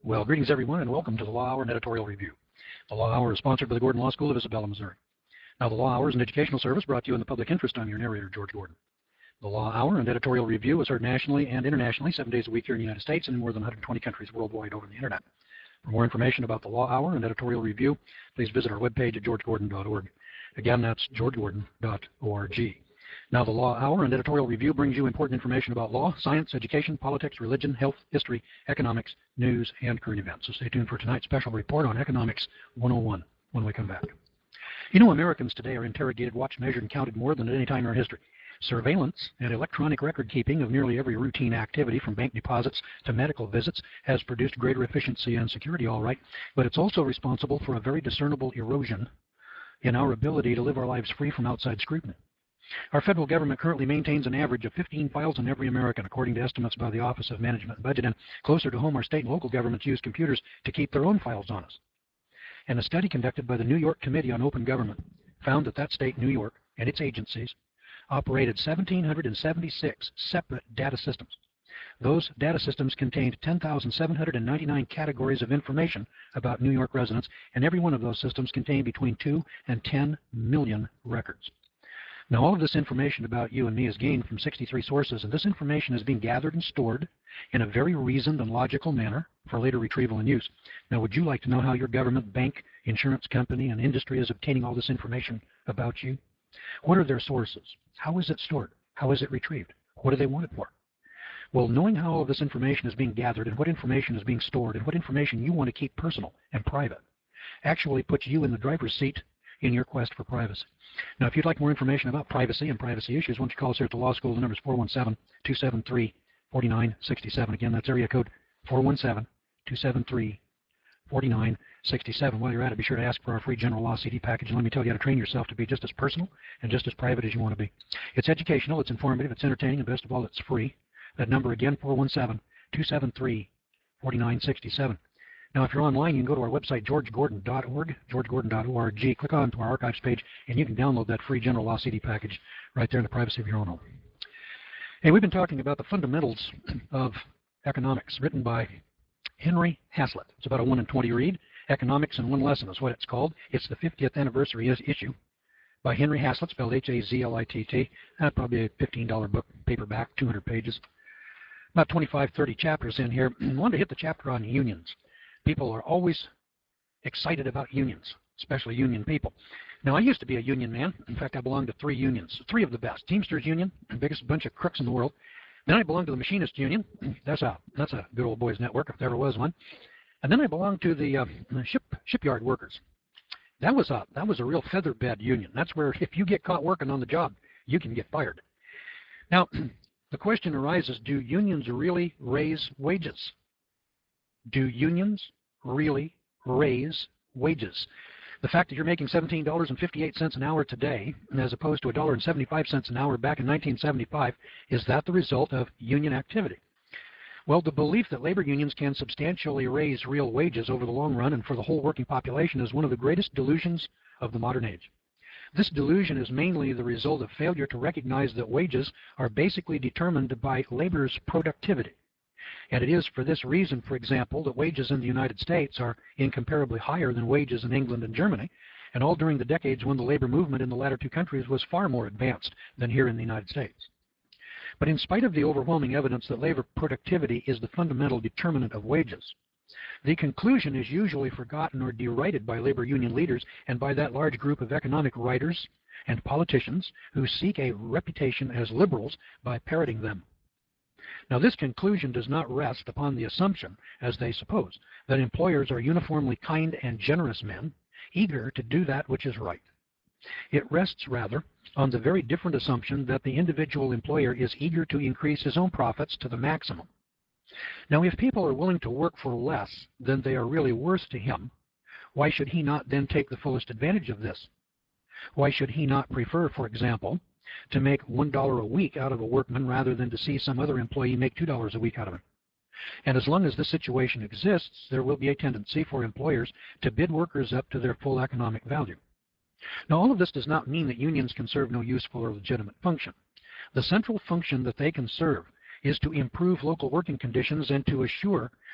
Well, greetings everyone, and welcome to the Law Hour and Editorial Review. The Law Hour is sponsored by the Gordon Law School of Isabella, Missouri. Now, the Law Hour is an educational service brought to you in the public interest. I'm your narrator, George Gordon. The Law Hour and Editorial Review is heard nationally and internationally 7 days a week here in the United States and in more than 120 countries worldwide over the internet. For more information about the Law Hour and Editorial Review, please visit our webpage at georgegordon.org. Again, that's georgegordon.org. Now, the Law Hour and Editorial Review brings you important information about law, science, education, politics, religion, health, history, economics, news, and current events. So stay tuned for tonight's special report on Economics 101 when we come back. You know, Americans today are interrogated, watched, measured, and counted more than at any time in our history. Surveillance and electronic record keeping of nearly every routine activity, from bank deposits to medical visits, has produced greater efficiency and security, all right, but it's also responsible for a very discernible erosion in our ability to live our lives free from outside scrutiny. Our federal government currently maintains an average of 15 files on every American, according to estimates by the Office of Management and Budget, and closer to home, our state and local governments use computers to keep their own files on us. And a study conducted by the New York Committee on Open Government found that state, New York, and its agencies operated 1,776 separate data systems. Those data systems contained 10,799 categories of information about New York residents, and every one of those systems contained between 2 and 10 million records. Now, all of this information about you and me is gained from 63 sources, and this information is being gathered and stored in a very reasoned and logical manner for later retrieval and use. Now, would you like to know how your government, bank, insurance company, and industry is obtaining all this information about you? What are their sources? How is it stored? How is it retrieved? What do they want it for? Well, knowing how all of this information is being gathered and what information is being stored and what information you want to keep personal and private actually puts you in the driver's seat in your quest for privacy. Now, if you'd like more information about privacy and privacy issues, why don't you call us here at the law school? The number is 417-273-4967. Again, that's area code 417-273-4967. While you're at it, be sure to ask for our free general law CD package, and let me tell you how to train yourself to be just as personal and just as private as you want to be. It's educational, it's informative, it's entertaining, and best of all, it's free. That number again, 417-273-4967. Now, if you're online, you can go to our website, georgegordon.org, georgegordon.org. Click on to our archives page, and you can download that free general law CD package right there in the privacy of your own home. Hey, we've been talking about the fundamentals of economics, written by Henry Hazlitt. It's about a 1 in 20 read. Economics in One Lesson is what it's called. It's the 50th anniversary issue by Henry Hazlitt, spelled H-A-Z-L-I-T-T. Probably a $15 book, paperback, 200 pages. About 25, 30 chapters in here. I wanted to hit the chapter on unions. People are always excited about unions, especially union people. Now, I used to be a union man. In fact, I belonged to 3 unions, 3 of the best. Teamsters Union, the biggest bunch of crooks in the world. Then I belonged to the Machinist Union. That's a good old boys network, if there ever was one. And then I belonged to the shipyard workers. That was a real featherbed union. That's where if you get caught working on the job, you can get fired. Now, the question arises, do unions really raise wages? Do unions really raise wages? The fact that you're making $17.58 an hour today, as opposed to $1.75 an hour back in 1975, is that the result of union activity? Well, the belief that labor unions can substantially raise real wages over the long run and for the whole working population is one of the greatest delusions of the modern age. This delusion is mainly the result of failure to recognize that wages are basically determined by labor's productivity. And it is for this reason, for example, that wages in the United States are incomparably higher than wages in England and Germany, and all during the decades when the labor movement in the latter 2 countries was far more advanced than here in the United States. But in spite of the overwhelming evidence that labor productivity is the fundamental determinant of wages, the conclusion is usually forgotten or derided by labor union leaders and by that large group of economic writers and politicians who seek a reputation as liberals by parroting them. Now, this conclusion does not rest upon the assumption, as they suppose, that employers are uniformly kind and generous men, eager to do that which is right. It rests, rather, on the very different assumption that the individual employer is eager to increase his own profits to the maximum. Now, if people are willing to work for less than they are really worth to him, why should he not then take the fullest advantage of this? Why should he not prefer, for example, to make $1 a week out of a workman rather than to see some other employee make $2 a week out of him? And as long as this situation exists, there will be a tendency for employers to bid workers up to their full economic value. Now, all of this does not mean that unions can serve no useful or legitimate function. The central function that they can serve is to improve local working conditions and to assure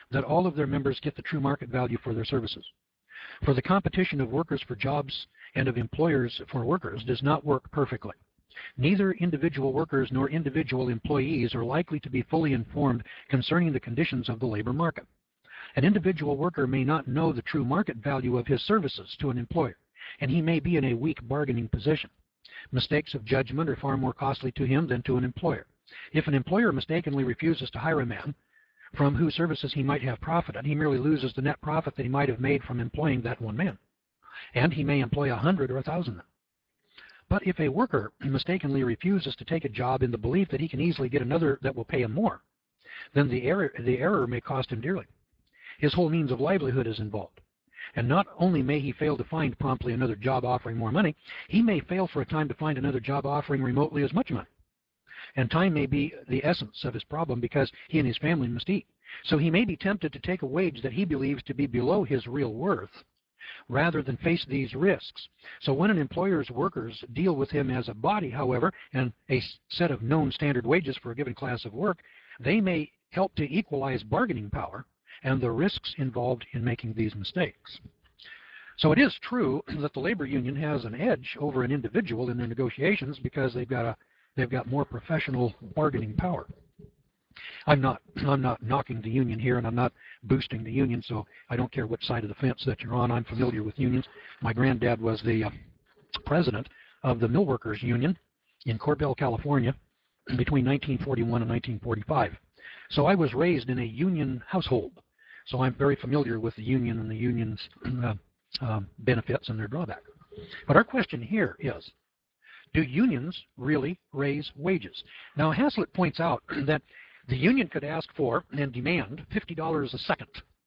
that all of their members get the true market value for their services. For the competition of workers for jobs and of employers for workers does not work perfectly. Neither individual workers nor individual employees are likely to be fully informed concerning the conditions of the labor market. An individual worker may not know the true market value of his services to an employer, and he may be in a weak bargaining position. Mistakes of judgment are far more costly to him than to an employer. If an employer mistakenly refuses to hire a man from whose services he might have profited, he merely loses the net profit that he might have made from employing that one man, and he may employ 100 or 1,000 men. But if a worker mistakenly refuses to take a job in the belief that he can easily get another that will pay him more, then the error may cost him dearly. His whole means of livelihood is involved. And not only may he fail to find promptly another job offering more money, he may fail for a time to find another job offering remotely as much money. And time may be the essence of his problem because he and his family must eat. So he may be tempted to take a wage that he believes to be below his real worth rather than face these risks. So when an employer's workers deal with him as a body, however, and a set of known standard wages for a given class of work, they may help to equalize bargaining power and the risks involved in making these mistakes. So it is true that the labor union has an edge over an individual in their negotiations because they've got more professional bargaining power. I'm not knocking the union here, and I'm not boosting the union, so I don't care which side of the fence that you're on. I'm familiar with unions. My granddad was the president of the Millworkers Union in Corbell, California, between 1941 and 1945. So I was raised in a union household. So I'm very familiar with the union and the union's benefits and their drawback. But our question here is, do unions really raise wages? Now, Hazlitt points out that the union could ask for and demand $50 a second,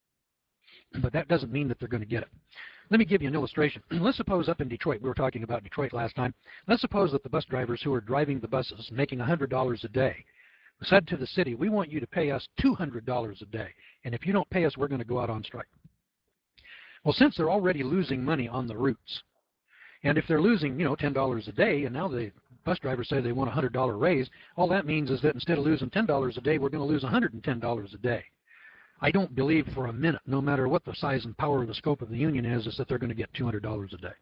but that doesn't mean that they're going to get it. Let me give you an illustration. Let's suppose up in Detroit, we were talking about Detroit last time, let's suppose that the bus drivers who are driving the buses, making $100 a day, said to the city, we want you to pay us $200 a day, and if you don't pay us, we're going to go out on strike. Well, since they're already losing money on the routes, and if they're losing, $10 a day, and now the bus drivers say they want a $100 raise, all that means is that instead of losing $10 a day, we're going to lose $110 a day. I don't believe for a minute, no matter what the size and power of the scope of the union is that they're going to get $200 a day.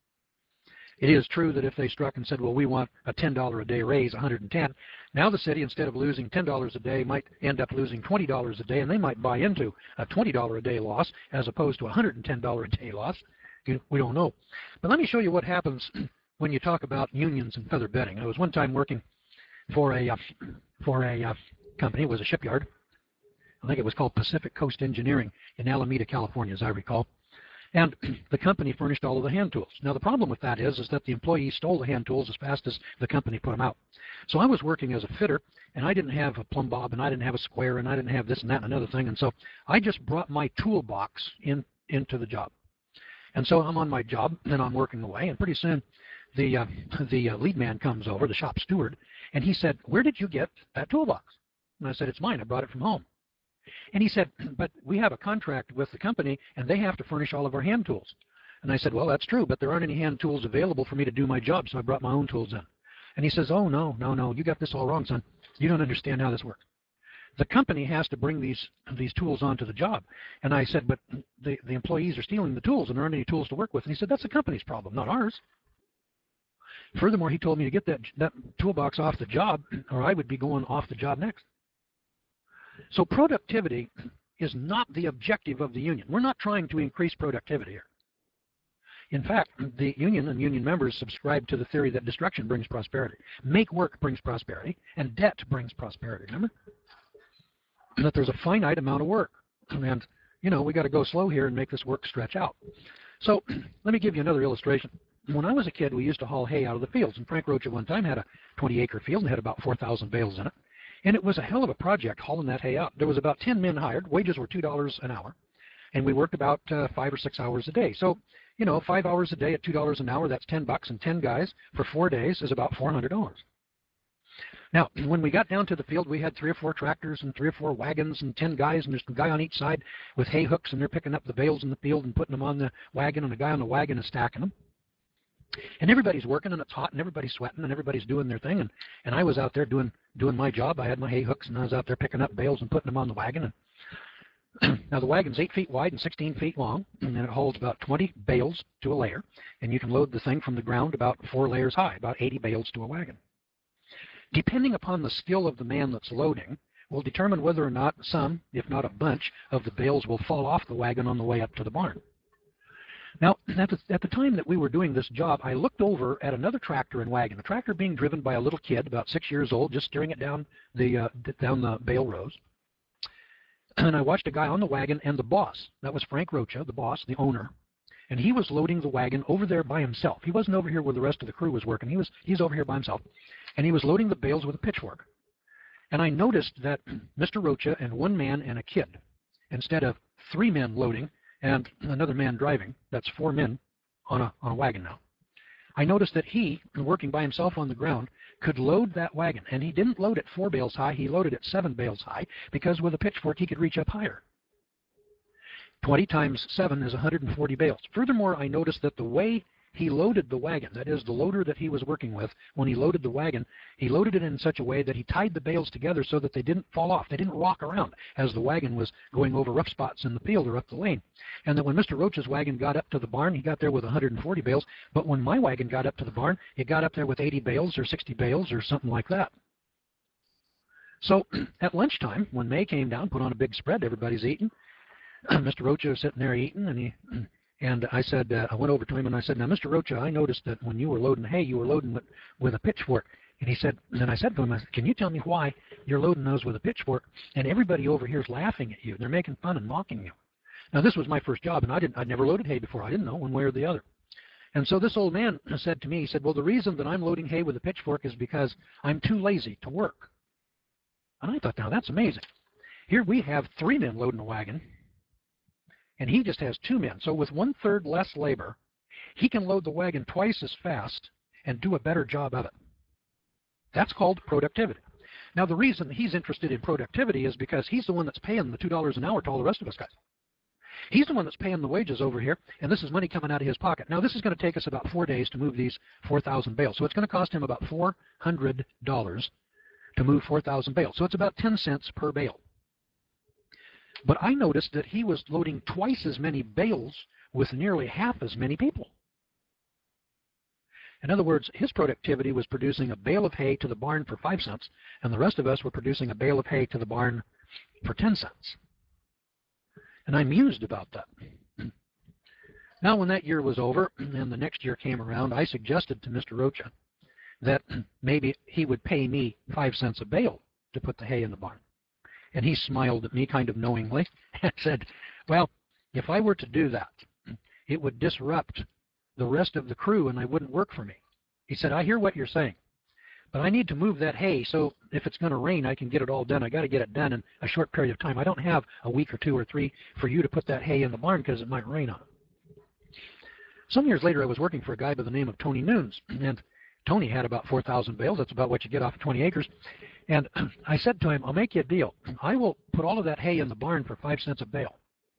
It is true that if they struck and said, well, we want a $10 a day raise, $110, now the city, instead of losing $10 a day, might end up losing $20 a day, and they might buy into a $20 a day loss as opposed to a $110 a day loss. We don't know. But let me show you what happens when you talk about unions and feather bedding. I was one time working for a company. It was a shipyard. I think it was called Pacific Coast Engineering in Alameda, California, as I recall. And the company furnished all of the hand tools. Now, the problem with that is that the employees stole the hand tools as fast as the company put them out. So I was working as a fitter, and I didn't have a plumb bob, and I didn't have a square, and I didn't have this and that and another thing. And so I just brought my toolbox into the job. And so I'm on my job, and I'm working away, and pretty soon the lead man comes over, the shop steward, and he said, where did you get that toolbox? And I said, it's mine. I brought it from home. And he said, but we have a contract with the company, and they have to furnish all of our hand tools. And I said, well, that's true, but there aren't any hand tools available for me to do my job, so I brought my own tools in. And he says, oh, no, you got this all wrong, son. You don't understand how this works. The company has to bring these tools onto the job. And I said, but the employees are stealing the tools, and there aren't any tools to work with. And he said, that's the company's problem, not ours. Furthermore, he told me to get that toolbox off the job, or I would be going off the job next. So productivity is not the objective of the union. We're not trying to increase productivity here. In fact, the union and union members subscribe to the theory that destruction brings prosperity. Make work brings prosperity, and debt brings prosperity, remember? That there's a finite amount of work. And, we got to go slow here and make this work stretch out. So let me give you another illustration. When I was a kid, we used to haul hay out of the fields. And Frank Roach at one time had a 20-acre field and had about 4,000 bales in it. And it was a hell of a project hauling that hay out. There was about 10 men hired. Wages were $2 an hour. And we worked about 5 or 6 hours a day. So, 5 hours a day at $2 an hour, that's $10, and 10 guys for 4 days is about $400. Now, when we got down to the field, we had 3 or 4 tractors and 3 or 4 wagons and 10 guys, and there's a guy on each side with hay hooks, and they're picking up the bales in the field and putting them on the wagon, and the guy on the wagon is stacking them. And everybody's working, and it's hot, and everybody's sweating, and everybody's doing their thing, and I was out there doing my job. I had my hay hooks, and I was out there picking up bales and putting them on the wagon. Now the wagon's 8 feet wide and 16 feet long, and it holds about 20 bales to a layer, and you can load the thing from the ground about 4 layers high, about 80 bales to a wagon. Depending upon the skill of the man that's loading, will determine whether or not some, if not a bunch, of the bales will fall off the wagon on the way up to the barn. Now, at the time that we were doing this job, I looked over at another tractor and wagon, a tractor being driven by a little kid, about 6 years old, just steering it down the bale rows. And I watched a guy on the wagon and the boss. That was Frank Rocha, the boss, the owner. And he was loading the wagon over there by himself. He wasn't over here where the rest of the crew was working. He's over here by himself. And he was loading the bales with a pitchfork. And I noticed that Mr. Rocha and one man and a kid, instead of 3 men loading and another man driving, that's 4 men on a wagon now. I noticed that he, working by himself on the ground, could load that wagon. And he didn't load it 4 bales high, he loaded it 7 bales high, because with a pitchfork he could reach up higher. 20 times 7 is 140 bales. Furthermore, I noticed that the way he loaded the wagon, that is, the loader that he was working with, when he loaded the wagon, he loaded it in such a way that he tied the bales together so that they didn't fall off. They didn't rock around as the wagon was going over rough spots in the field or up the lane. And that when Mr. Rocha's wagon got up to the barn, he got there with 140 bales. But when my wagon got up to the barn, it got up there with 80 bales or 60 bales or something like that. So at lunchtime, when May came down, put on a big spread, everybody's eating. Mr. Rocha was sitting there eating, and I said, I went over to him and I said, now, Mr. Rocha, I noticed that when you were loading hay, you were loading it with a pitchfork. And he said, and I said to him, can you tell me why you're loading those with a pitchfork? And everybody over here is laughing at you. They're making fun and mocking you. Now, this was my first job, and I'd never loaded hay before. I didn't know one way or the other. And so this old man said to me, he said, well, the reason that I'm loading hay with a pitchfork is because I'm too lazy to work. And I thought, now, that's amazing. Here we have 3 men loading a wagon, and he just has 2 men. So with 1/3 less labor, he can load the wagon twice as fast and do a better job of it. That's called productivity. Now, the reason he's interested in productivity is because he's the one that's paying the $2 an hour to all the rest of us guys. He's the one that's paying the wages over here, and this is money coming out of his pocket. Now, this is going to take us about 4 days to move these 4,000 bales. So it's going to cost him about $400 to move 4,000 bales. So it's about 10 cents per bale. But I noticed that he was loading twice as many bales with nearly half as many people. In other words, his productivity was producing a bale of hay to the barn for 5 cents, and the rest of us were producing a bale of hay to the barn for 10 cents. And I mused about that. Now, when that year was over and the next year came around, I suggested to Mr. Rocha that maybe he would pay me 5 cents a bale to put the hay in the barn. And he smiled at me kind of knowingly and said, well, if I were to do that, it would disrupt the rest of the crew and they wouldn't work for me. He said, I hear what you're saying, but I need to move that hay so if it's going to rain, I can get it all done. I got to get it done in a short period of time. I don't have a week or 2 or 3 for you to put that hay in the barn because it might rain on it. Some years later, I was working for a guy by the name of Tony Nunes, and Tony had about 4,000 bales. That's about what you get off of 20 acres. And I said to him, I'll make you a deal. I will put all of that hay in the barn for 5 cents a bale.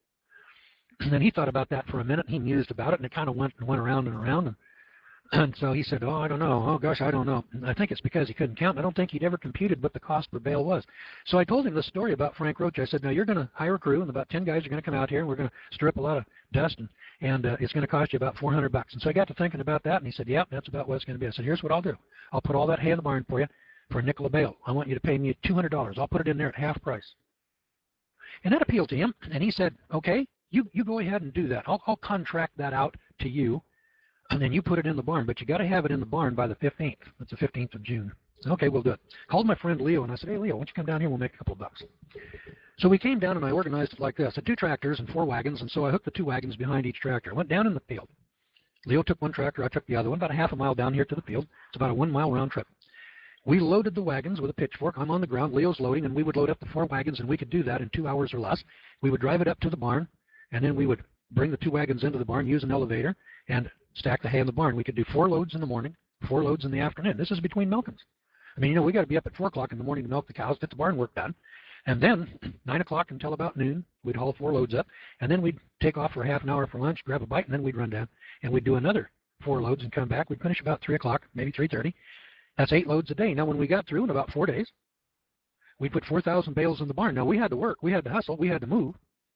And he thought about that for a minute. He mused about it, and it kind of went around and around. And so he said, oh, I don't know. Oh, gosh, I don't know. And I think it's because he couldn't count. I don't think he'd ever computed what the cost per bale was. So I told him this story about Frank Rocha. I said, now you're going to hire a crew, and about 10 guys are going to come out here, and we're going to stir up a lot of dust, and it's going to cost you about $400. And so I got to thinking about that, and he said, yeah, that's about what it's going to be. I said, here's what I'll do. I'll put all that hay in the barn for you for a nickel a bale. I want you to pay me $200. I'll put it in there at half price. And that appealed to him, and he said, okay, you go ahead and do that. I'll contract that out to you, and then you put it in the barn, but you got to have it in the barn by the 15th. That's the 15th of June. I said, okay, we'll do it. Called my friend Leo, and I said, hey, Leo, why don't you come down here? We'll make a couple of bucks. So we came down, and I organized it like this. I had 2 tractors and 4 wagons, and so I hooked the 2 wagons behind each tractor. I went down in the field. Leo took one tractor, I took the other one, about a half a mile down here to the field. It's about a 1-mile round trip. We loaded the wagons with a pitchfork. I'm on the ground, Leo's loading, and we would load up the 4 wagons, and we could do that in 2 hours or less. We would drive it up to the barn, and then we would bring the 2 wagons into the barn, use an elevator, and stack the hay in the barn. We could do 4 loads in the morning, 4 loads in the afternoon. This is between milkings. I mean, we got to be up at 4 o'clock in the morning to milk the cows, get the barn work done. And then 9 o'clock until about noon, we'd haul 4 loads up, and then we'd take off for half an hour for lunch, grab a bite, and then we'd run down, and we'd do another 4 loads and come back. We'd finish about 3 o'clock, maybe 3:30. That's 8 loads a day. Now, when we got through in about 4 days, we put 4,000 bales in the barn. Now, we had to work. We had to hustle. We had to move.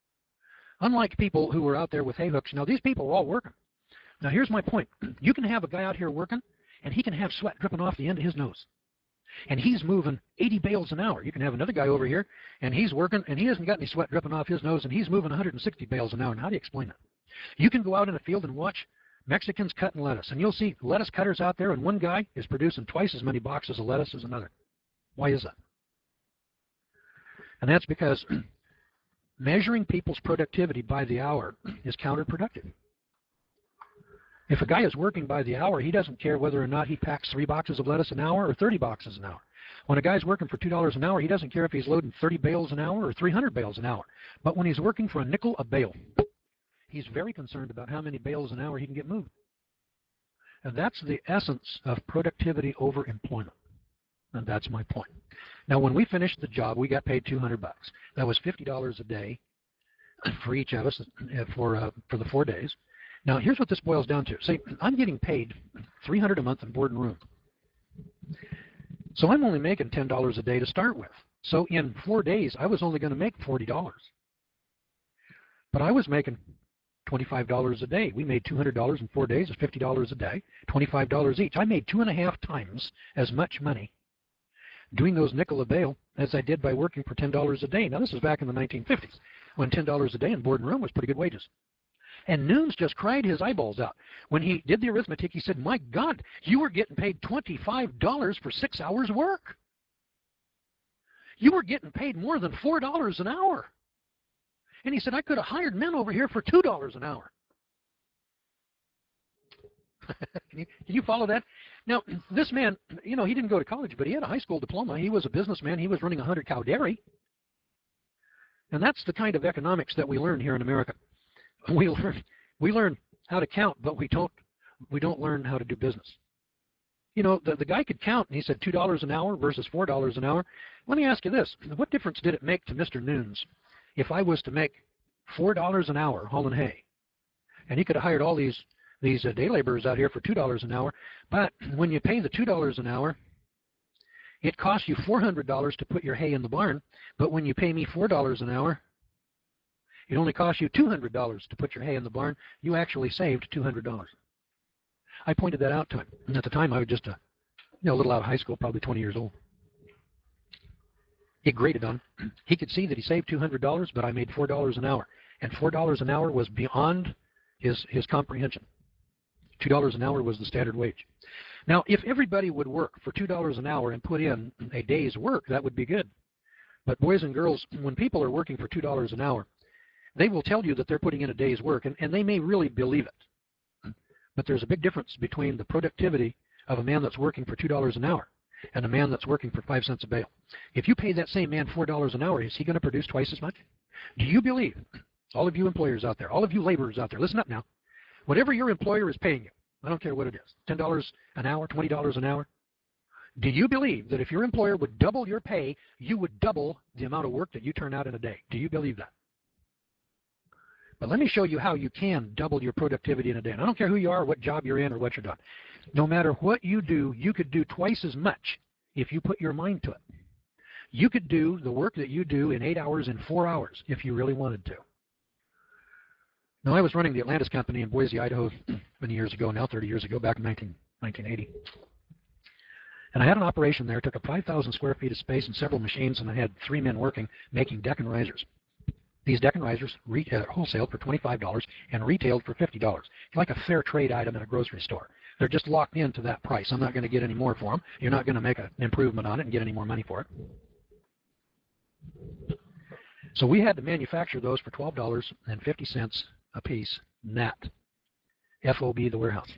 Unlike people who were out there with hay hooks, now these people were all working. Now here's my point. You can have a guy out here working, and he can have sweat dripping off the end of his nose. And he's moving 80 bales an hour. You can have another guy over here, and he's working, and he hasn't got any sweat dripping off his nose, and he's moving 160 bales an hour. And how do you explain that? You can go out in the field and watch Mexicans cutting lettuce, and you'll see lettuce cutters out there, and one guy is producing twice as many boxes of lettuce as another. Why is that? And that's because measuring people's productivity by the hour is counterproductive. If a guy is working by the hour, he doesn't care whether or not he packs 3 boxes of lettuce an hour or 30 boxes an hour. When a guy's working for $2 an hour, he doesn't care if he's loading 30 bales an hour or 300 bales an hour. But when he's working for a nickel a bale, he's very concerned about how many bales an hour he can get moved. And that's the essence of productivity over employment. And that's my point. Now, when we finished the job, we got paid $200. That was $50 a day for each of us for the 4 days. Now, here's what this boils down to. Say, I'm getting paid $300 a month in board and room. So I'm only making $10 a day to start with. So in 4 days, I was only going to make $40. But I was making $25 a day. We made $200 in 4 days. It's $50 a day, $25 each. I made 2.5 times as much money doing those nickel a bale as I did by working for $10 a day. Now, this is back in the 1950s when $10 a day in board and room was pretty good wages. And Nunes just cried his eyeballs out. When he did the arithmetic, he said, my God, you were getting paid $25 for 6 hours work. You were getting paid more than $4 an hour. And he said, I could have hired men over here for $2 an hour. Can you follow that? Now, this man, you know, he didn't go to college, but he had a high school diploma. He was a businessman. He was running a 100-cow dairy. And that's the kind of economics that we learn here in America. We learn how to count, but we don't learn how to do business. You know, the guy could count, and he said $2 an hour versus $4 an hour. Let me ask you this. What difference did it make to Mr. Nunes if I was to make $4 an hour hauling hay? And he could have hired all these day laborers out here for $2 an hour. But when you pay the $2 an hour, it costs you $400 to put your hay in the barn. But when you pay me $4 an hour, it only costs you $200 to put your hay in the barn. You actually saved $200. I pointed that out to him. And at the time, I was just a little out of high school, probably 20 years old. It grated on him. He could see that he saved $200, but I made $4 an hour. And $4 an hour was beyond his comprehension. $2 an hour was the standard wage. Now, if everybody would work for $2 an hour and put in a day's work, that would be good. But boys and girls, when people are working for $2 an hour, they will tell you that they're putting in a day's work, and they may really believe it. But there's a big difference between the productivity of a man that's working for $2 an hour and a man that's working for 5 cents a bale. If you pay that same man $4 an hour, is he going to produce twice as much? Do you believe, all of you employers out there, all of you laborers out there, listen up now, whatever your employer is paying you, I don't care what it is, $10 an hour, $20 an hour, do you believe that if your employer would double your pay, you would double the amount of work that you turn out in a day? Do you believe that? But let me show you how you can double your productivity in a day. And I don't care who you are, what job you're in, or what you're doing. No matter what you do, you could do twice as much if you put your mind to it. You could do the work that you do in 8 hours in 4 hours if you really wanted to. Now, I was running the Atlantis Company in Boise, Idaho, many years ago now, 30 years ago, back in 1980. And I had an operation there. It took up 5,000 square feet of space and several machines, and I had 3 men working making deck and risers. These deck and risers wholesaled for $25 and retailed for $50. Like a fair trade item in a grocery store. They're just locked into that price. I'm not going to get any more for them. You're not going to make an improvement on it and get any more money for it. So we had to manufacture those for $12.50 a piece net. FOB, the warehouse.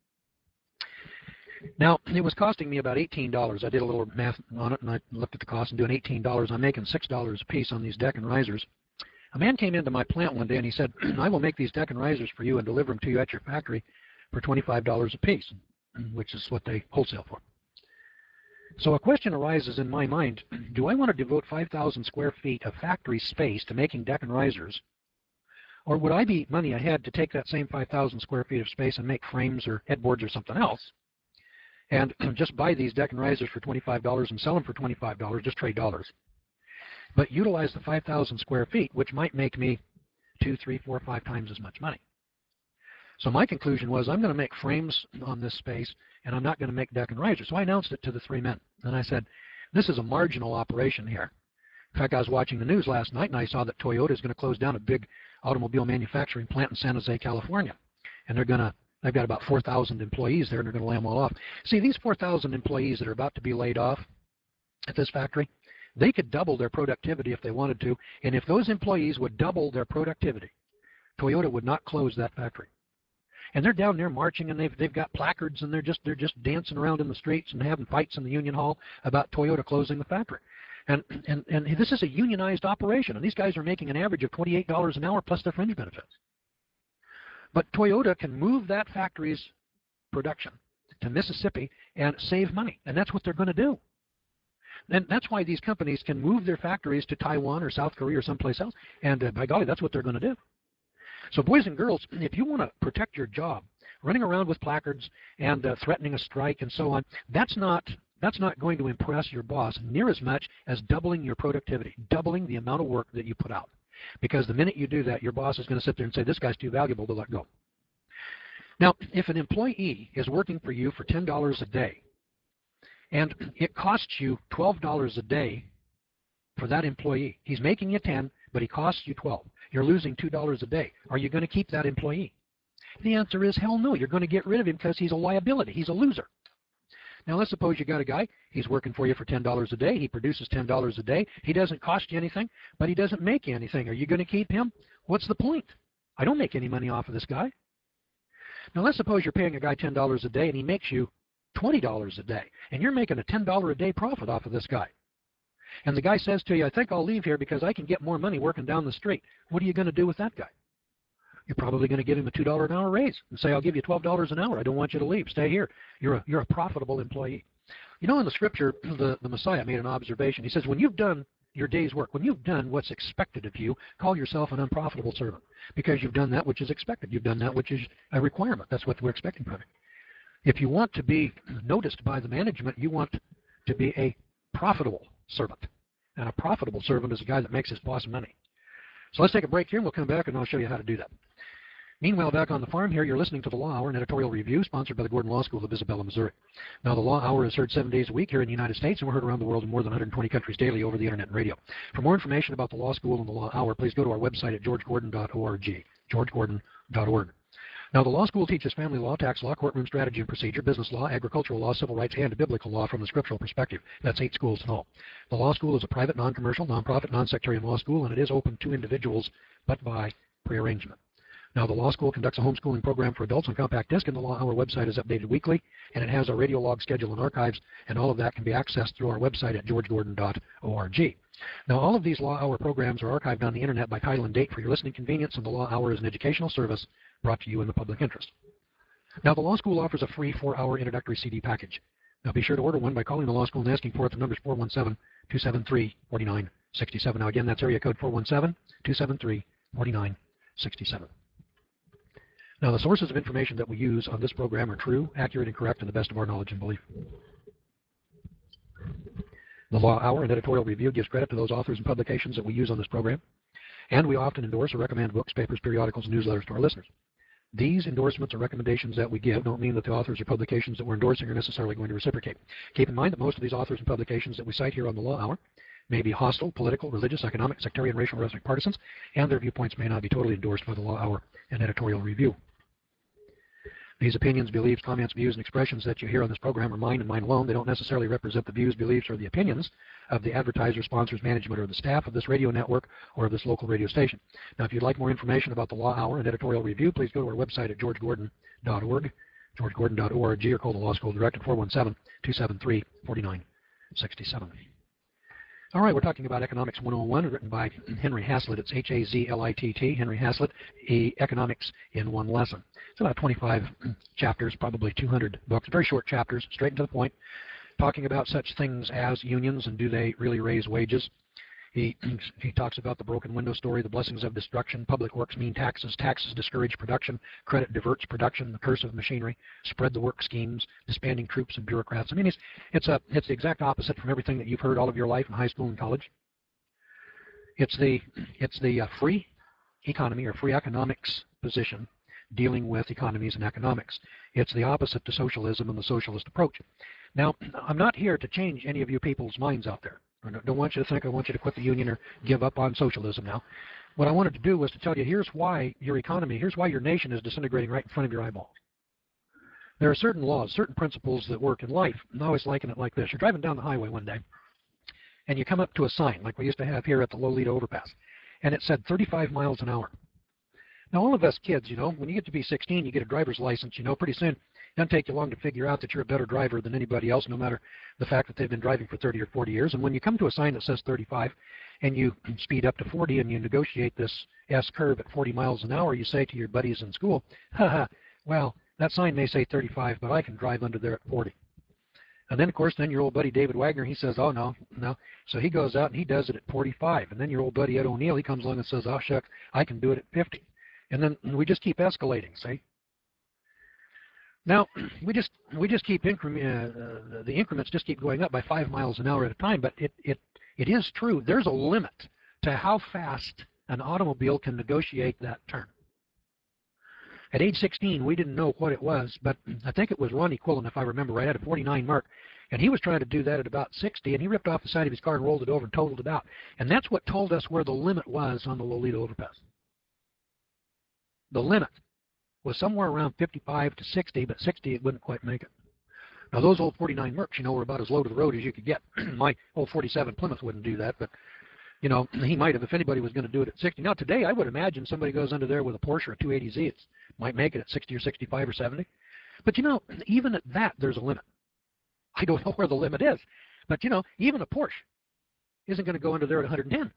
Now, it was costing me about $18. I did a little math on it, and I looked at the cost and doing $18. I'm making $6 a piece on these deck and risers. A man came into my plant one day and he said, I will make these deck and risers for you and deliver them to you at your factory for $25 a piece, which is what they wholesale for. So a question arises in my mind, do I want to devote 5,000 square feet of factory space to making deck and risers, or would I be money ahead to take that same 5,000 square feet of space and make frames or headboards or something else, and just buy these deck and risers for $25 and sell them for $25, just trade dollars, but utilize the 5,000 square feet, which might make me 2, 3, 4, 5 times as much money. So my conclusion was, I'm going to make frames on this space, and I'm not going to make deck and riser. So I announced it to the 3 men, and I said, this is a marginal operation here. In fact, I was watching the news last night, and I saw that Toyota is going to close down a big automobile manufacturing plant in San Jose, California. And they've got about 4,000 employees there, and they're going to lay them all off. See, these 4,000 employees that are about to be laid off at this factory, they could double their productivity if they wanted to. And if those employees would double their productivity, Toyota would not close that factory. And they're down there marching, and they've got placards, and they're just dancing around in the streets and having fights in the union hall about Toyota closing the factory. And this is a unionized operation, and these guys are making an average of $28 an hour plus their fringe benefits. But Toyota can move that factory's production to Mississippi and save money, and that's what they're going to do. And that's why these companies can move their factories to Taiwan or South Korea or someplace else, and by golly, that's what they're going to do. So boys and girls, if you want to protect your job, running around with placards and threatening a strike and so on, that's not going to impress your boss near as much as doubling your productivity, doubling the amount of work that you put out. Because the minute you do that, your boss is going to sit there and say, this guy's too valuable to let go. Now, if an employee is working for you for $10 a day, and it costs you $12 a day for that employee, he's making you 10, but he costs you 12. You're losing $2 a day. Are you going to keep that employee? The answer is hell no. You're going to get rid of him because he's a liability. He's a loser. Now, let's suppose you got a guy, he's working for you for $10 a day, he produces $10 a day, he doesn't cost you anything, but he doesn't make you anything. Are you going to keep him? What's the point? I don't make any money off of this guy. Now, let's suppose you're paying a guy $10 a day and he makes you $20 a day, and you're making a $10 a day profit off of this guy. And the guy says to you, I think I'll leave here because I can get more money working down the street. What are you going to do with that guy? You're probably going to give him a $2 an hour raise and say, I'll give you $12 an hour. I don't want you to leave. Stay here. You're a profitable employee. You know, in the scripture, the Messiah made an observation. He says, when you've done your day's work, when you've done what's expected of you, call yourself an unprofitable servant because you've done that which is expected. You've done that which is a requirement. That's what we're expecting from you. If you want to be noticed by the management, you want to be a profitable servant. And a profitable servant is a guy that makes his boss money. So let's take a break here, and we'll come back, and I'll show you how to do that. Meanwhile, back on the farm here, you're listening to the Law Hour, an editorial review sponsored by the Gordon Law School of Isabella, Missouri. Now, the Law Hour is heard 7 days a week here in the United States, and we're heard around the world in more than 120 countries daily over the Internet and radio. For more information about the Law School and the Law Hour, please go to our website at georgegordon.org, georgegordon.org. Now, the law school teaches family law, tax law, courtroom strategy and procedure, business law, agricultural law, civil rights, and biblical law from the scriptural perspective. That's 8 schools in all. The law school is a private, non-commercial, non-profit, non-sectarian law school, and it is open to individuals, but by prearrangement. Now, the law school conducts a homeschooling program for adults on compact disc, and the Law Hour website is updated weekly, and it has a radio log schedule and archives, and all of that can be accessed through our website at georgegordon.org. Now, all of these Law Hour programs are archived on the Internet by title and date for your listening convenience, and the Law Hour is an educational service brought to you in the public interest. Now, the Law School offers a free 4-hour introductory CD package. Now, be sure to order one by calling the Law School and asking for it. The number is 417-273-4967. Now, again, that's area code 417-273-4967. Now, the sources of information that we use on this program are true, accurate, and correct to the best of our knowledge and belief. The Law Hour and editorial review gives credit to those authors and publications that we use on this program, and we often endorse or recommend books, papers, periodicals, and newsletters to our listeners. These endorsements or recommendations that we give don't mean that the authors or publications that we're endorsing are necessarily going to reciprocate. Keep in mind that most of these authors and publications that we cite here on the Law Hour may be hostile, political, religious, economic, sectarian, racial, or ethnic partisans, and their viewpoints may not be totally endorsed by the Law Hour and editorial review. These opinions, beliefs, comments, views, and expressions that you hear on this program are mine and mine alone. They don't necessarily represent the views, beliefs, or the opinions of the advertisers, sponsors, management, or the staff of this radio network or of this local radio station. Now, if you'd like more information about the Law Hour and editorial review, please go to our website at georgegordon.org, georgegordon.org, or call the Law School Direct at 417-273-4967. All right, we're talking about Economics 101, written by Henry Hazlitt. It's H-A-Z-L-I-T-T, Henry Hazlitt, Economics in One Lesson. It's about 25 chapters, probably 200 books, very short chapters, straight and to the point, talking about such things as unions and do they really raise wages. He talks about the broken window story, the blessings of destruction, public works mean taxes, taxes discourage production, credit diverts production, the curse of machinery, spread the work schemes, disbanding troops and bureaucrats. I mean, it's the exact opposite from everything that you've heard all of your life in high school and college. It's the free economy or free economics position dealing with economies and economics. It's the opposite to socialism and the socialist approach. Now, I'm not here to change any of you people's minds out there. I don't want you to think I want you to quit the union or give up on socialism now. What I wanted to do was to tell you, here's why your economy, here's why your nation is disintegrating right in front of your eyeballs. There are certain laws, certain principles that work in life, and I always liken it like this. You're driving down the highway one day, and you come up to a sign like we used to have here at the Lolita Overpass, and it said 35 miles an hour. Now, all of us kids, you know, when you get to be 16, you get a driver's license, you know, pretty soon it doesn't take you long to figure out that you're a better driver than anybody else, no matter the fact that they've been driving for 30 or 40 years. And when you come to a sign that says 35 and you speed up to 40 and you negotiate this S-curve at 40 miles an hour, you say to your buddies in school, haha, well, that sign may say 35, but I can drive under there at 40. And then, of course, then your old buddy David Wagner, he says, oh, no. So he goes out and he does it at 45. And then your old buddy Ed O'Neill, he comes along and says, oh, shucks, I can do it at 50. And then we just keep escalating, see? Now, we just keep the increments just keep going up by 5 miles an hour at a time, but it is true. There's a limit to how fast an automobile can negotiate that turn. At age 16, we didn't know what it was, but I think it was Ronnie Quillen, if I remember right, had a 49 mark, and he was trying to do that at about 60, and he ripped off the side of his car and rolled it over and totaled it out. And that's what told us where the limit was on the Lolita Overpass. The limit was somewhere around 55 to 60, but 60 it wouldn't quite make it. Now those old 49 Mercs, you know, were about as low to the road as you could get. My old 47 Plymouth wouldn't do that, but you know, he might have if anybody was going to do it at 60. Now today I would imagine somebody goes under there with a Porsche or a 280Z, it might make it at 60 or 65 or 70. But you know, even at that there's a limit. I don't know where the limit is, but you know, even a Porsche isn't going to go under there at 110.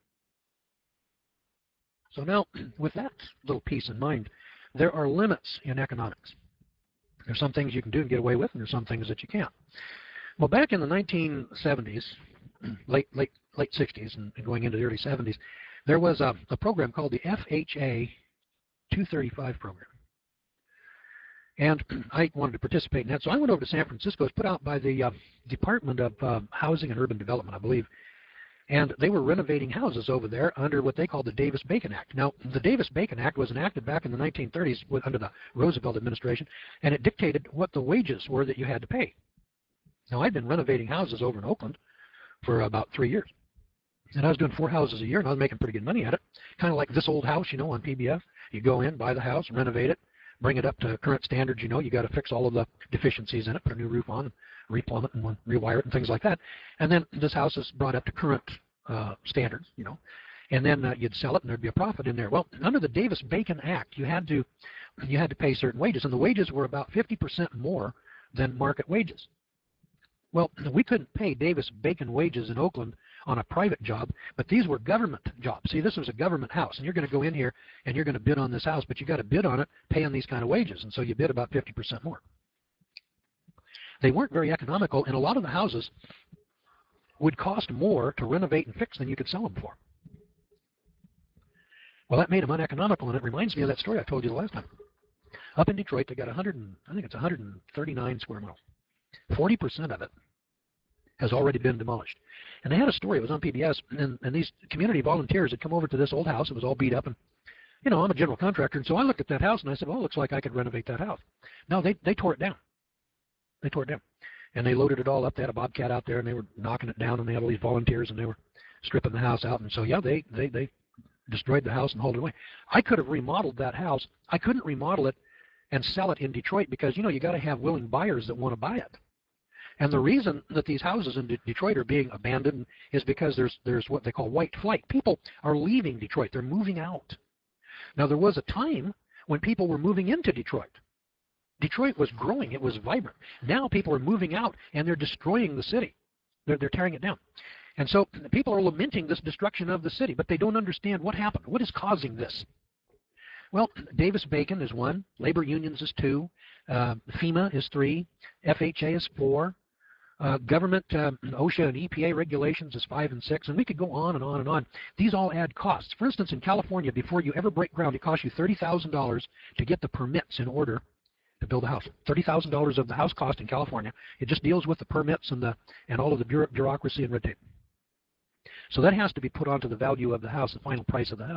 So now, with that little piece in mind, there are limits in economics. There's some things you can do and get away with, and there's some things that you can't. Well, back in the 1970s, late 60s and going into the early 70s, there was a program called the FHA 235 program. And I wanted to participate in that, so I went over to San Francisco. It was put out by the Department of Housing and Urban Development, I believe. And they were renovating houses over there under what they called the Davis-Bacon Act. Now, the Davis-Bacon Act was enacted back in the 1930s under the Roosevelt administration, and it dictated what the wages were that you had to pay. Now, I'd been renovating houses over in Oakland for about 3 years. And I was doing 4 houses a year, and I was making pretty good money at it. Kind of like this old house, you know, on PBF. You go in, buy the house, renovate it, bring it up to current standards, you know. You got to fix all of the deficiencies in it, put a new roof on, replumb it and rewire it and things like that. And then this house is brought up to current standards, you know. And then you'd sell it and there'd be a profit in there. Well, under the Davis-Bacon Act, you had to pay certain wages, and the wages were about 50% more than market wages. Well, we couldn't pay Davis-Bacon wages in Oakland on a private job, but these were government jobs. See, this was a government house, and you're going to go in here and you're going to bid on this house, but you got to bid on it paying these kind of wages, and so you bid about 50% more. They weren't very economical, and a lot of the houses would cost more to renovate and fix than you could sell them for. Well, that made them uneconomical, and it reminds me of that story I told you the last time. Up in Detroit, they got 139 square miles. 40% of it has already been demolished. And they had a story, it was on PBS, and these community volunteers had come over to this old house. It was all beat up, and you know, I'm a general contractor, and so I looked at that house and I said, well, it looks like I could renovate that house. No, they tore it down. They tore it down. And they loaded it all up. They had a Bobcat out there, and they were knocking it down, and they had all these volunteers, and they were stripping the house out. And so, yeah, they destroyed the house and hauled it away. I could have remodeled that house. I couldn't remodel it and sell it in Detroit because, you know, you got to have willing buyers that want to buy it. And the reason that these houses in Detroit are being abandoned is because there's what they call white flight. People are leaving Detroit. They're moving out. Now, there was a time when people were moving into Detroit. Detroit was growing. It was vibrant. Now people are moving out, and they're destroying the city. They're tearing it down. And so people are lamenting this destruction of the city, but they don't understand what happened. What is causing this? Well, Davis-Bacon is 1. Labor unions is 2. FEMA is 3. FHA is 4. Government, OSHA and EPA regulations is 5 and 6, and we could go on and on and on. These all add costs. For instance, in California, before you ever break ground, it costs you $30,000 to get the permits in order to build a house. $30,000 of the house cost in California. It just deals with the permits and all of the bureaucracy and red tape. So that has to be put onto the value of the house, the final price of the house.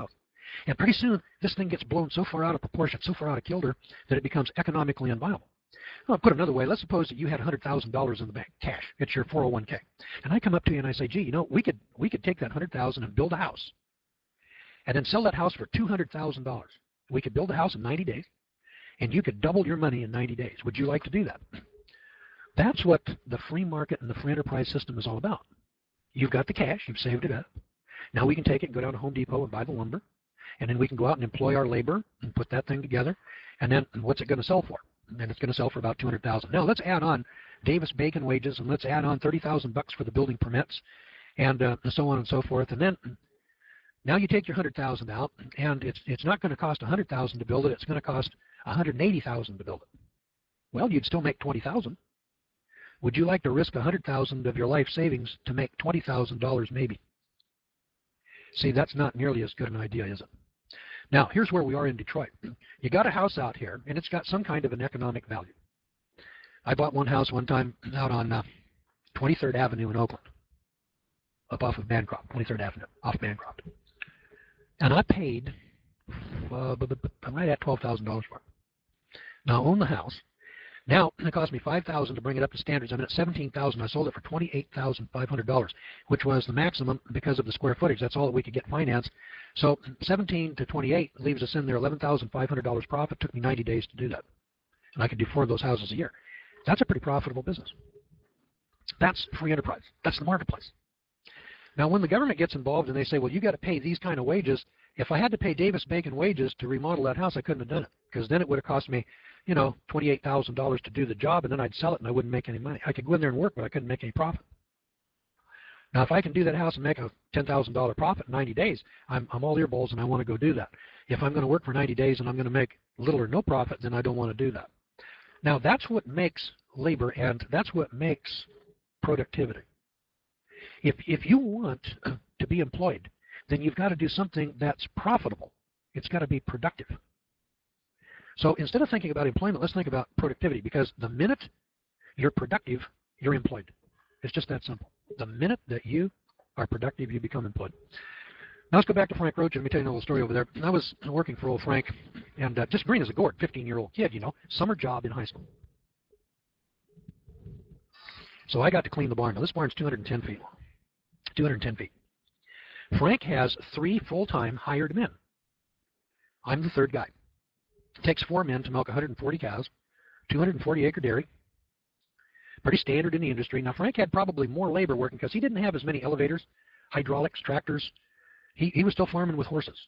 And pretty soon, this thing gets blown so far out of proportion, so far out of kilter, that it becomes economically unviable. Well, put another way, let's suppose that you had $100,000 in the bank, cash. It's your 401k. And I come up to you and I say, gee, we could take that $100,000 and build a house, and then sell that house for $200,000. We could build a house in 90 days, and you could double your money in 90 days. Would you like to do that? That's what the free market and the free enterprise system is all about. You've got the cash, you've saved it up. Now we can take it and go down to Home Depot and buy the lumber, and then we can go out and employ our labor and put that thing together, and then what's it going to sell for? And it's going to sell for about $200,000. Now let's add on Davis-Bacon wages, and let's add on $30,000 for the building permits, and so on and so forth. And then now you take your $100,000 out, and it's not going to cost $100,000 to build it. It's going to cost $180,000 to build it. Well, you'd still make $20,000. Would you like to risk $100,000 of your life savings to make $20,000 maybe? See, that's not nearly as good an idea, is it? Now, here's where we are in Detroit. You got a house out here, and it's got some kind of an economic value. I bought one house one time out on 23rd Avenue in Oakland, up off of Bancroft, 23rd Avenue, off Bancroft. And I paid, I'm right at $12,000 for it. Now, I own the house. Now, it cost me $5,000 to bring it up to standards. I'm at $17,000. I sold it for $28,500, which was the maximum because of the square footage. That's all that we could get financed. So 17 to 28 leaves us in there $11,500 profit. It took me 90 days to do that. And I could do 4 of those houses a year. That's a pretty profitable business. That's free enterprise. That's the marketplace. Now, when the government gets involved and they say, well, you got to pay these kind of wages, if I had to pay Davis-Bacon wages to remodel that house, I couldn't have done it, because then it would have cost me, $28,000 to do the job, and then I'd sell it and I wouldn't make any money. I could go in there and work, but I couldn't make any profit. Now, if I can do that house and make a $10,000 profit in 90 days, I'm all earballs and I want to go do that. If I'm going to work for 90 days and I'm going to make little or no profit, then I don't want to do that. Now, that's what makes labor, and that's what makes productivity. If you want to be employed, then you've got to do something that's profitable. It's got to be productive. So instead of thinking about employment, let's think about productivity, because the minute you're productive, you're employed. It's just that simple. The minute that you are productive, you become employed. Now let's go back to Frank Rocha. Let me tell you a little story over there. I was working for old Frank, and just green as a gourd, 15-year-old kid, summer job in high school. So I got to clean the barn. Now this barn's 210 feet long. 210 feet. Frank has 3 full-time hired men. I'm the third guy. It takes 4 men to milk 140 cows, 240-acre dairy. Pretty standard in the industry. Now, Frank had probably more labor working because he didn't have as many elevators, hydraulics, tractors. He was still farming with horses.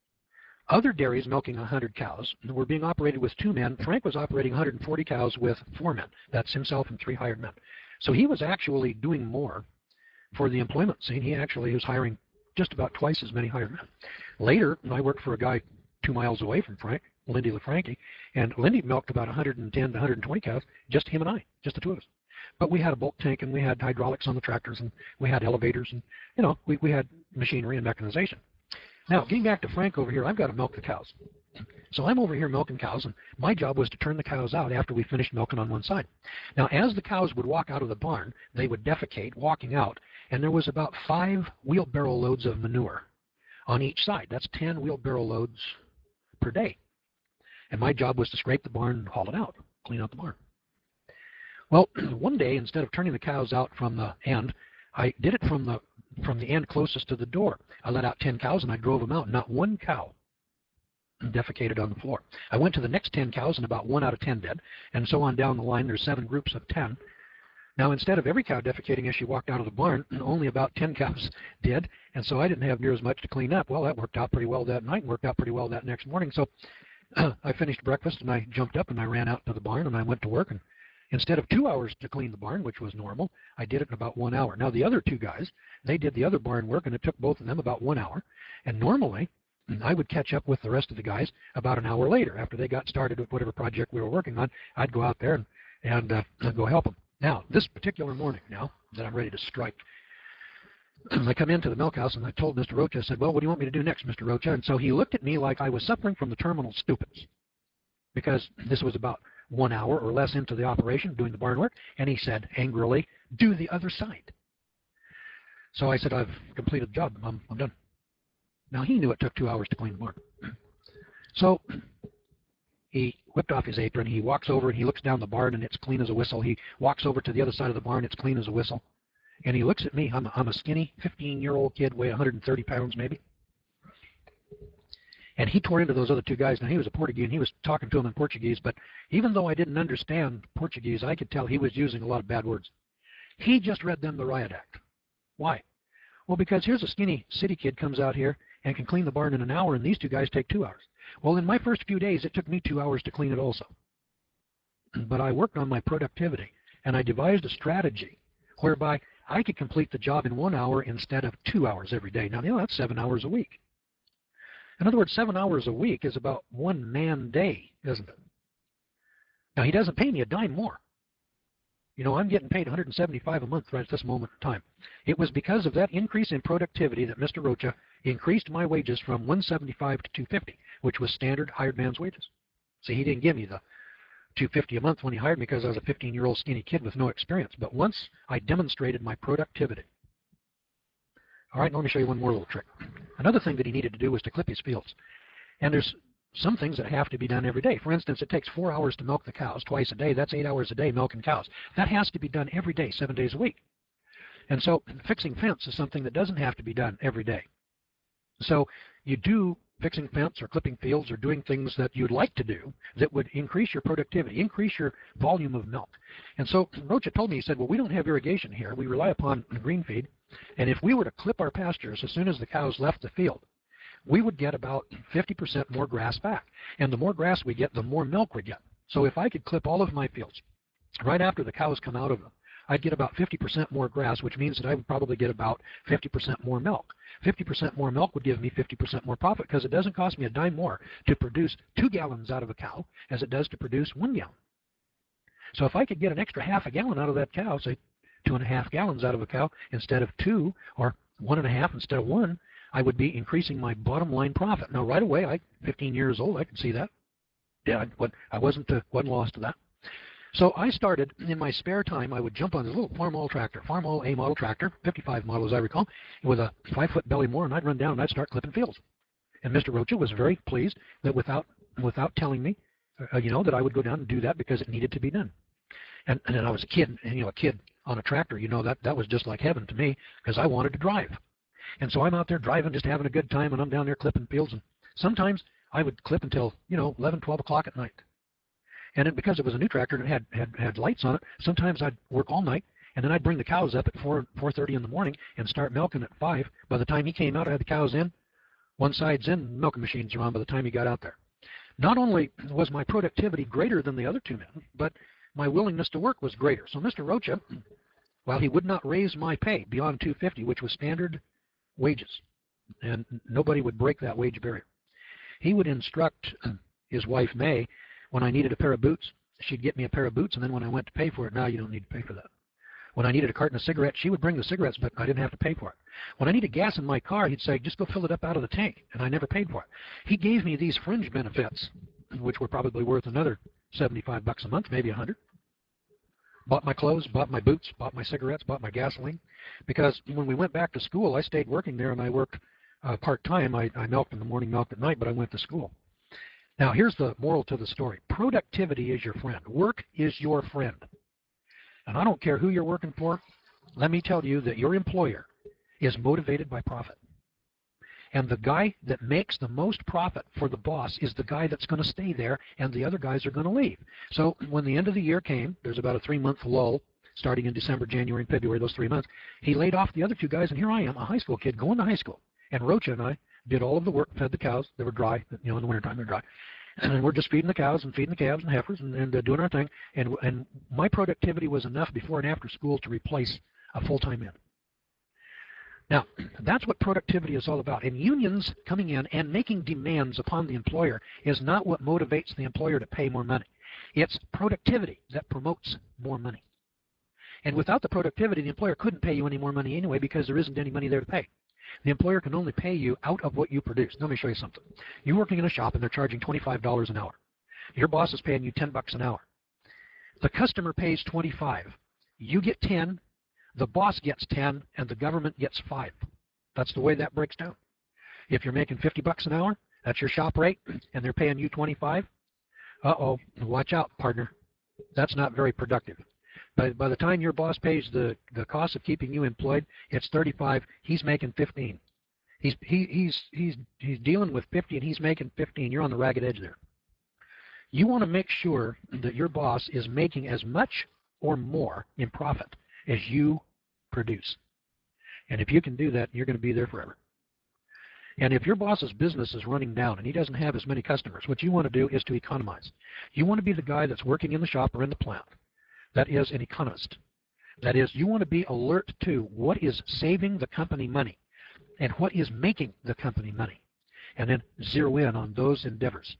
Other dairies milking 100 cows were being operated with 2 men. Frank was operating 140 cows with 4 men. That's himself and 3 hired men. So he was actually doing more for the employment scene. He actually was hiring just about twice as many hired men. Later, I worked for a guy 2 miles away from Frank, Lindy LaFranchi, and Lindy milked about 110 to 120 cows, just him and I, just the 2 of us. But we had a bulk tank, and we had hydraulics on the tractors, and we had elevators, and we had machinery and mechanization. Now, getting back to Frank over here, I've got to milk the cows. So I'm over here milking cows, and my job was to turn the cows out after we finished milking on one side. Now, as the cows would walk out of the barn, they would defecate, walking out, and there was about 5 wheelbarrow loads of manure on each side. That's 10 wheelbarrow loads per day. And my job was to scrape the barn and haul it out, clean out the barn. Well, one day, instead of turning the cows out from the end, I did it from the end closest to the door. I let out 10 cows and I drove them out. Not one cow defecated on the floor. I went to the next 10 cows and about 1 out of 10 did, and so on down the line. There's 7 groups of 10. Now, instead of every cow defecating as she walked out of the barn, only about 10 cows did, and so I didn't have near as much to clean up. Well, that worked out pretty well that night and worked out pretty well that next morning. So I finished breakfast and I jumped up and I ran out to the barn and I went to work, and instead of 2 hours to clean the barn, which was normal, I did it in about 1 hour. Now, the other 2 guys, they did the other barn work, and it took both of them about 1 hour. And normally, I would catch up with the rest of the guys about an hour later. After they got started with whatever project we were working on, I'd go out there and go help them. Now, this particular morning, now that I'm ready to strike, I come into the milk house, and I told Mr. Rocha, I said, well, what do you want me to do next, Mr. Rocha? And so he looked at me like I was suffering from the terminal stupids, because this was about 1 hour or less into the operation, doing the barn work, and he said angrily, do the other side. So I said, I've completed the job. I'm done. Now, he knew it took 2 hours to clean the barn. So he whipped off his apron. He walks over and he looks down the barn, and it's clean as a whistle. He walks over to the other side of the barn. It's clean as a whistle. And he looks at me. I'm a skinny 15-year-old kid, weigh 130 pounds maybe. And he tore into those other two guys. Now, he was a Portuguese, and he was talking to them in Portuguese. But even though I didn't understand Portuguese, I could tell he was using a lot of bad words. He just read them the riot act. Why? Well, because here's a skinny city kid comes out here and can clean the barn in an hour, and these two guys take 2 hours. Well, in my first few days, it took me 2 hours to clean it also. But I worked on my productivity, and I devised a strategy whereby I could complete the job in 1 hour instead of 2 hours every day. Now, that's 7 hours a week. In other words, 7 hours a week is about 1 man day, isn't it? Now, he doesn't pay me a dime more. I'm getting paid $175 a month right at this moment in time. It was because of that increase in productivity that Mr. Rocha increased my wages from $175 to $250, which was standard hired man's wages. See, he didn't give me the $250 a month when he hired me because I was a 15-year-old skinny kid with no experience. But once I demonstrated my productivity. All right, let me show you one more little trick. Another thing that he needed to do was to clip his fields. And there's some things that have to be done every day. For instance, it takes 4 hours to milk the cows twice a day. That's 8 hours a day milking cows. That has to be done every day, 7 days a week. And so fixing fence is something that doesn't have to be done every day. So you do fixing fence or clipping fields or doing things that you'd like to do that would increase your productivity, increase your volume of milk. And so Rocha told me, he said, well, we don't have irrigation here. We rely upon green feed. And if we were to clip our pastures as soon as the cows left the field, we would get about 50% more grass back. And the more grass we get, the more milk we get. So if I could clip all of my fields right after the cows come out of them, I'd get about 50% more grass, which means that I would probably get about 50% more milk. 50% more milk would give me 50% more profit because it doesn't cost me a dime more to produce 2 gallons out of a cow as it does to produce 1 gallon. So if I could get an extra half a gallon out of that cow, say 2.5 gallons out of a cow instead of 2, or 1.5 instead of 1, I would be increasing my bottom line profit. Now, right away, 15 years old, I could see that. Yeah, I wasn't lost to that. So I started, in my spare time, I would jump on this little Farmall tractor, Farmall A model tractor, 55 model as I recall, with a 5-foot belly mower, and I'd run down and I'd start clipping fields. And Mr. Rocha was very pleased that without telling me, that I would go down and do that because it needed to be done. And then I was a kid, and a kid on a tractor, that was just like heaven to me because I wanted to drive. And so I'm out there driving, just having a good time, and I'm down there clipping fields. And sometimes I would clip until, 11, 12 o'clock at night. And because it was a new tractor and it had lights on it, sometimes I'd work all night, and then I'd bring the cows up at 4:30 in the morning and start milking at 5. By the time he came out, I had the cows in, one side's in, milking machines are on by the time he got out there. Not only was my productivity greater than the other two men, but my willingness to work was greater. So Mr. Rocha, while he would not raise my pay beyond $250, which was standard wages, and nobody would break that wage barrier, he would instruct his wife, May, when I needed a pair of boots, she'd get me a pair of boots, and then when I went to pay for it, now you don't need to pay for that. When I needed a carton of cigarettes, she would bring the cigarettes, but I didn't have to pay for it. When I needed gas in my car, he'd say, just go fill it up out of the tank, and I never paid for it. He gave me these fringe benefits, which were probably worth another $75 a month, maybe 100. Bought my clothes, bought my boots, bought my cigarettes, bought my gasoline. Because when we went back to school, I stayed working there, and I worked part-time. I milked in the morning, milked at night, but I went to school. Now, here's the moral to the story. Productivity is your friend. Work is your friend. And I don't care who you're working for. Let me tell you that your employer is motivated by profit. And the guy that makes the most profit for the boss is the guy that's going to stay there, and the other guys are going to leave. So when the end of the year came, there's about a 3-month lull starting in December, January, and February, those 3 months. He laid off the other 2 guys, and here I am, a high school kid going to high school. And Rocha and I did all of the work, fed the cows. They were dry. In the wintertime, they're dry. And we're just feeding the cows and feeding the calves and heifers and doing our thing. And my productivity was enough before and after school to replace a full-time man. Now, that's what productivity is all about. And unions coming in and making demands upon the employer is not what motivates the employer to pay more money. It's productivity that promotes more money. And without the productivity, the employer couldn't pay you any more money anyway because there isn't any money there to pay. The employer can only pay you out of what you produce. Let me show you something. You're working in a shop and they're charging $25 an hour. Your boss is paying you $10 an hour. The customer pays $25. You get 10, the boss gets 10, and the government gets 5. That's the way that breaks down. If you're making $50 an hour, that's your shop rate, and they're paying you 25. Uh-oh, watch out, partner. That's not very productive. By the time your boss pays the cost of keeping you employed, it's 35. He's making 15. He's dealing with 50 and he's making 15. You're on the ragged edge there. You want to make sure that your boss is making as much or more in profit as you produce. And if you can do that, you're going to be there forever. And if your boss's business is running down and he doesn't have as many customers, what you want to do is to economize. You want to be the guy that's working in the shop or in the plant that is an economist. That is, you want to be alert to what is saving the company money and what is making the company money, and then zero in on those endeavors.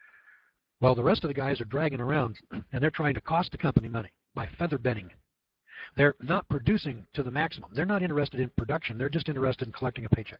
While the rest of the guys are dragging around and they're trying to cost the company money by feather bedding. They're not producing to the maximum. They're not interested in production. They're just interested in collecting a paycheck.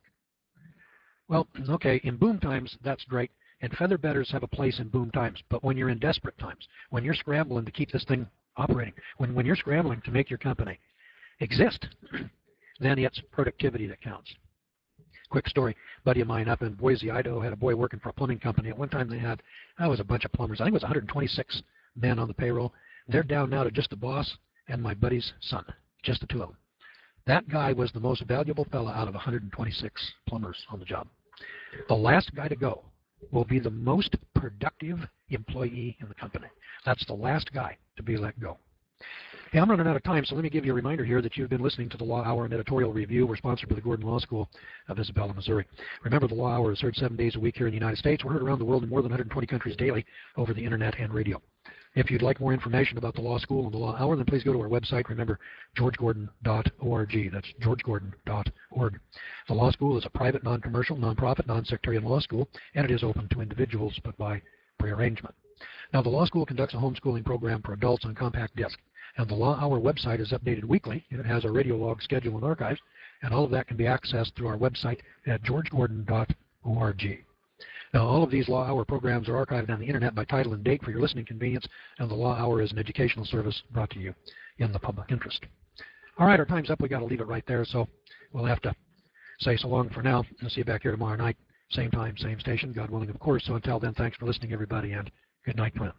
Well, okay, in boom times, that's great, and feather bedders have a place in boom times. But when you're in desperate times, when you're scrambling to keep this thing operating, when you're scrambling to make your company exist, then it's productivity that counts. Quick story, a buddy of mine up in Boise, Idaho, had a boy working for a plumbing company. At one time they had, that was a bunch of plumbers. I think it was 126 men on the payroll. They're down now to just the boss and my buddy's son, just the two of them. That guy was the most valuable fella out of 126 plumbers on the job. The last guy to go will be the most productive employee in the company. That's the last guy to be let go. Hey, I'm running out of time, so let me give you a reminder here that you've been listening to the Law Hour and Editorial Review. We're sponsored by the Gordon Law School of Isabella, Missouri. Remember, the Law Hour is heard 7 days a week here in the United States. We're heard around the world in more than 120 countries daily over the internet and radio. If you'd like more information about the Law School and the Law Hour, then please go to our website. Remember, georgegordon.org. That's georgegordon.org. The Law School is a private, non-commercial, non-profit, non-sectarian law school, and it is open to individuals, but by prearrangement. Now, the Law School conducts a homeschooling program for adults on compact disc, and the Law Hour website is updated weekly. It has a radio log schedule and archives, and all of that can be accessed through our website at georgegordon.org. Now, all of these Law Hour programs are archived on the internet by title and date for your listening convenience, and the Law Hour is an educational service brought to you in the public interest. All right, our time's up. We got to leave it right there, so we'll have to say so long for now. I'll see you back here tomorrow night, same time, same station, God willing, of course. So until then, thanks for listening, everybody, and good night, friend.